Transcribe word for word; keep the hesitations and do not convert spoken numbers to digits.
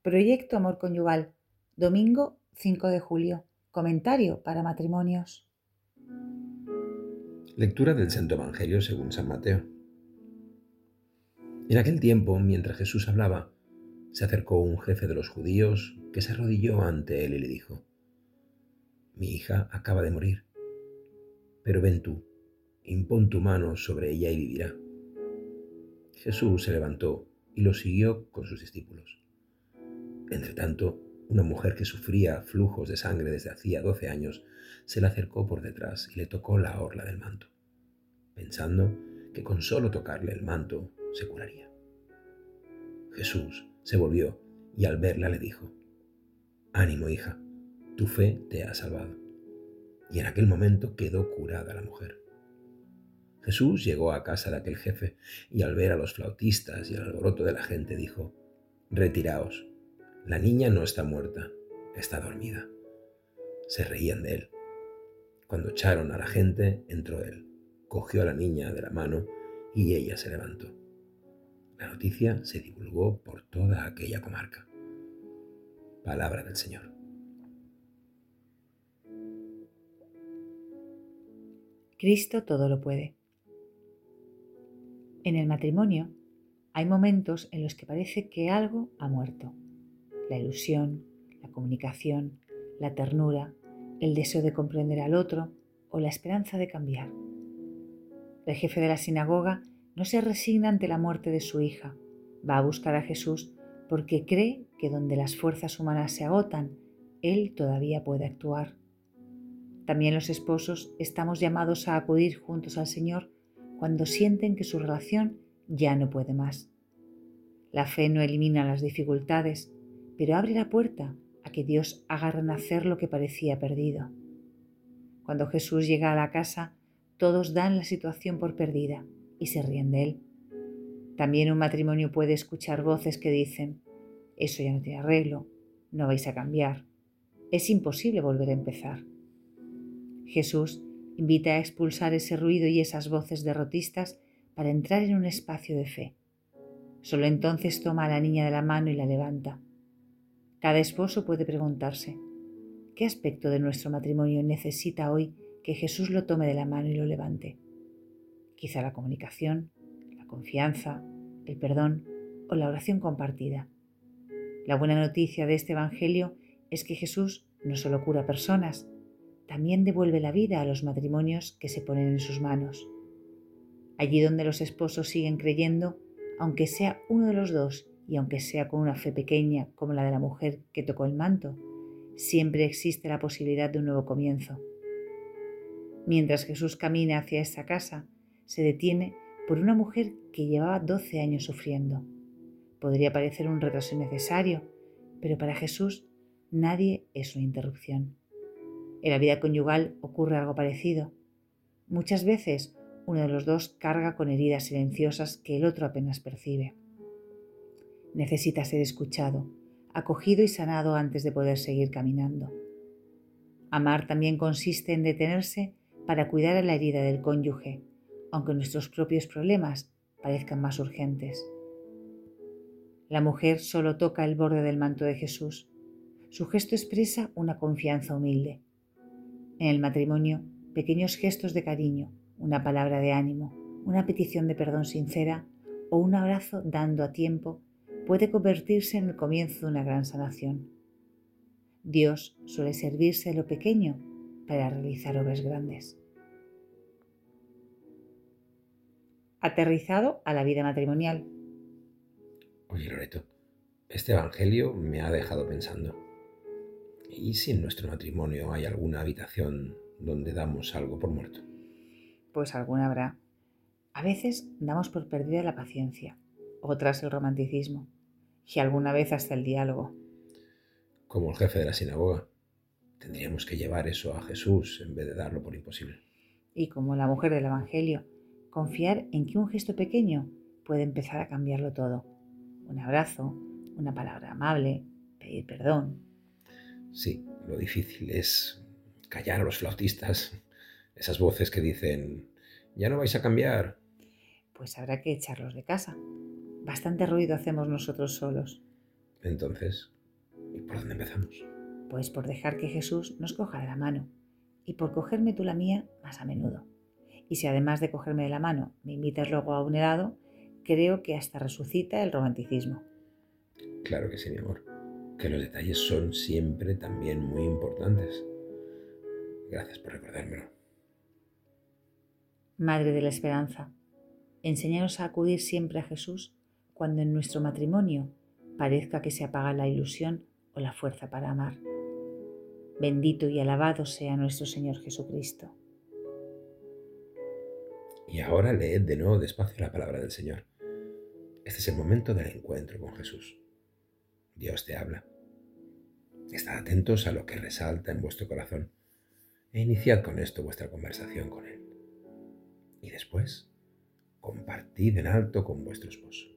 Proyecto Amor Conyugal, domingo cinco de julio. Comentario para matrimonios. Lectura del Santo Evangelio según San Mateo. En aquel tiempo, mientras Jesús hablaba, se acercó un jefe de los judíos que se arrodilló ante él y le dijo: «Mi hija acaba de morir, pero ven tú, impón tu mano sobre ella y vivirá». Jesús se levantó y lo siguió con sus discípulos. Entretanto, una mujer que sufría flujos de sangre desde hacía doce años se le acercó por detrás y le tocó la orla del manto, pensando que con solo tocarle el manto se curaría. Jesús se volvió y al verla le dijo: «Ánimo, hija, tu fe te ha salvado». Y en aquel momento quedó curada la mujer. Jesús llegó a casa de aquel jefe y al ver a los flautistas y al alboroto de la gente dijo: «Retiraos, la niña no está muerta, está dormida». Se reían de él. Cuando echaron a la gente, entró él, cogió a la niña de la mano y ella se levantó. La noticia se divulgó por toda aquella comarca. Palabra del Señor. Cristo todo lo puede. En el matrimonio hay momentos en los que parece que algo ha muerto. La ilusión, la comunicación, la ternura, el deseo de comprender al otro o la esperanza de cambiar. El jefe de la sinagoga no se resigna ante la muerte de su hija. Va a buscar a Jesús porque cree que donde las fuerzas humanas se agotan, Él todavía puede actuar. También los esposos estamos llamados a acudir juntos al Señor cuando sienten que su relación ya no puede más. La fe no elimina las dificultades, pero abre la puerta a que Dios haga renacer lo que parecía perdido. Cuando Jesús llega a la casa, todos dan la situación por perdida y se ríen de él. También un matrimonio puede escuchar voces que dicen: «Eso ya no tiene arreglo, no vais a cambiar, es imposible volver a empezar». Jesús invita a expulsar ese ruido y esas voces derrotistas para entrar en un espacio de fe. Solo entonces toma a la niña de la mano y la levanta. Cada esposo puede preguntarse: ¿qué aspecto de nuestro matrimonio necesita hoy que Jesús lo tome de la mano y lo levante? Quizá la comunicación, la confianza, el perdón o la oración compartida. La buena noticia de este Evangelio es que Jesús no solo cura personas, también devuelve la vida a los matrimonios que se ponen en sus manos. Allí donde los esposos siguen creyendo, aunque sea uno de los dos y aunque sea con una fe pequeña como la de la mujer que tocó el manto, siempre existe la posibilidad de un nuevo comienzo. Mientras Jesús camina hacia esa casa, se detiene por una mujer que llevaba doce años sufriendo. Podría parecer un retraso innecesario, pero para Jesús nadie es una interrupción. En la vida conyugal ocurre algo parecido. Muchas veces uno de los dos carga con heridas silenciosas que el otro apenas percibe. Necesita ser escuchado, acogido y sanado antes de poder seguir caminando. Amar también consiste en detenerse para cuidar a la herida del cónyuge, aunque nuestros propios problemas parezcan más urgentes. La mujer solo toca el borde del manto de Jesús. Su gesto expresa una confianza humilde. En el matrimonio, pequeños gestos de cariño, una palabra de ánimo, una petición de perdón sincera o un abrazo dando a tiempo puede convertirse en el comienzo de una gran sanación. Dios suele servirse de lo pequeño para realizar obras grandes. Aterrizado a la vida matrimonial. Oye, Loreto, este Evangelio me ha dejado pensando. ¿Y si en nuestro matrimonio hay alguna habitación donde damos algo por muerto? Pues alguna habrá. A veces damos por perdida la paciencia, otras el romanticismo y alguna vez hasta el diálogo. Como el jefe de la sinagoga, tendríamos que llevar eso a Jesús en vez de darlo por imposible. Y como la mujer del Evangelio, confiar en que un gesto pequeño puede empezar a cambiarlo todo. Un abrazo, una palabra amable, pedir perdón. Sí, lo difícil es callar a los flautistas, esas voces que dicen: «Ya no vais a cambiar». Pues habrá que echarlos de casa. Bastante ruido hacemos nosotros solos. Entonces, ¿Y por dónde empezamos? Pues por dejar que Jesús nos coja de la mano y por cogerme tú la mía más a menudo. Y si además de cogerme de la mano me invitas luego a un helado, creo que hasta resucita el romanticismo. Claro que sí, mi amor. Que los detalles son siempre también muy importantes. Gracias por recordármelo. Madre de la Esperanza, enséñanos a acudir siempre a Jesús cuando en nuestro matrimonio parezca que se apaga la ilusión o la fuerza para amar. Bendito y alabado sea nuestro Señor Jesucristo. Y ahora leed de nuevo despacio la palabra del Señor. Este es el momento del encuentro con Jesús. Dios te habla. Estad atentos a lo que resalta en vuestro corazón e iniciad con esto vuestra conversación con Él. Y después, compartid en alto con vuestro esposo.